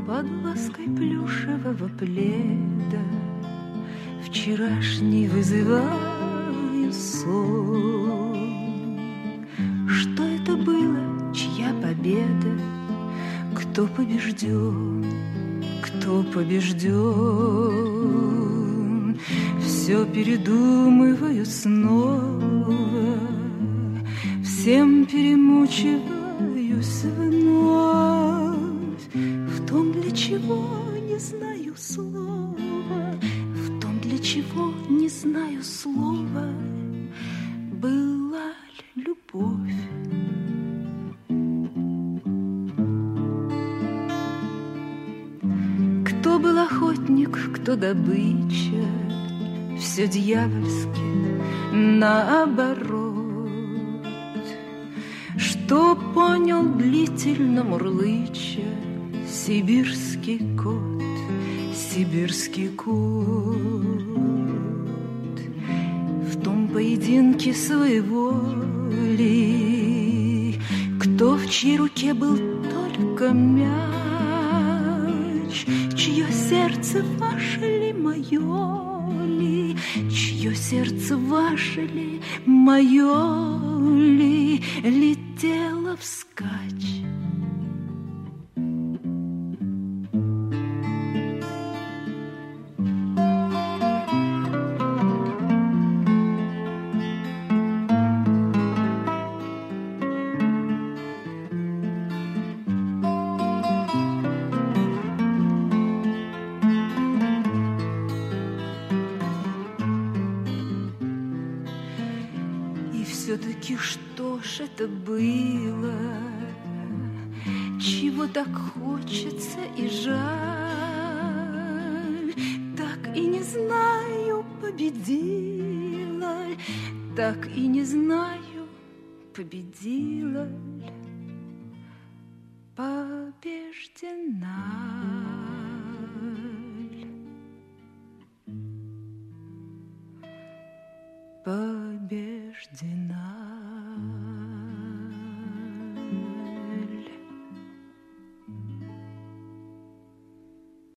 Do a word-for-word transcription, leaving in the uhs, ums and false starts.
под лаской плюшевого пледа вчерашний вызываю сон. Что это было, чья победа? Кто побежден? Кто побежден? Все передумываю снова, всем перемучиваюсь вновь. В том, для чего не знаю слова, в том, для чего не знаю слова, была ли любовь. Кто был охотник, кто добыча, все дьявольски наоборот. Что понял длительно мурлыча сибирский кот, сибирский кот. В том поединке своеволии, кто в чьей руке был только мяч, чье сердце ваше ли, мое ли, чье сердце ваше ли, мое ли, летело вскачь. Все-таки что ж это было, чего так хочется и жаль? Так и не знаю, победила, так и не знаю, победила, побеждена. Побеждена.